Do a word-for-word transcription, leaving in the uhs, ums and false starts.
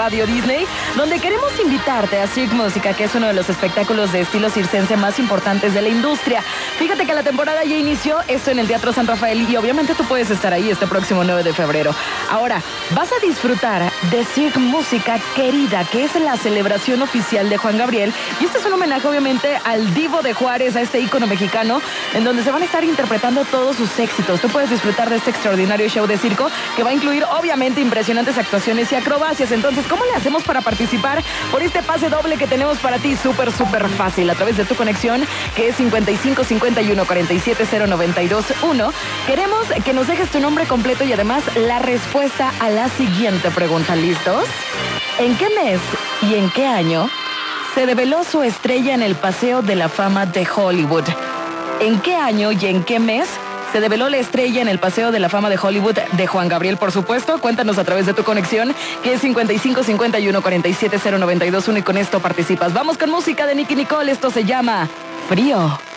Radio Disney, donde queremos invitarte a Cirque Música, que es uno de los espectáculos de estilo circense más importantes de la industria. Fíjate que la temporada ya inició, esto en el Teatro San Rafael, y obviamente tú puedes estar ahí este próximo nueve de febrero. Ahora, vas a disfrutar de Cirque Música Querida, que es la celebración oficial de Juan Gabriel, y este es un homenaje obviamente al Divo de Juárez, a este ícono mexicano, en donde se van a estar interpretando todos sus éxitos. Tú puedes disfrutar de este extraordinario show de circo que va a incluir obviamente impresionantes actuaciones y acrobacias. Entonces, ¿cómo le hacemos para participar por este pase doble que tenemos para ti? Súper, súper fácil, a través de tu conexión, que es cincuenta y cinco cincuenta y uno cuarenta y siete cero noventa y dos uno. Queremos que nos dejes tu nombre completo y además la respuesta a la siguiente pregunta. ¿Listos? ¿En qué mes y en qué año se develó su estrella en el Paseo de la Fama de Hollywood? ¿En qué año y en qué mes se develó la estrella en el Paseo de la Fama de Hollywood de Juan Gabriel, por supuesto? Cuéntanos a través de tu conexión, que es cincuenta y cinco cincuenta y uno cuarenta y siete cero noventa y dos uno, y con esto participas. Vamos con música de Nicki Nicole. Esto se llama Frío.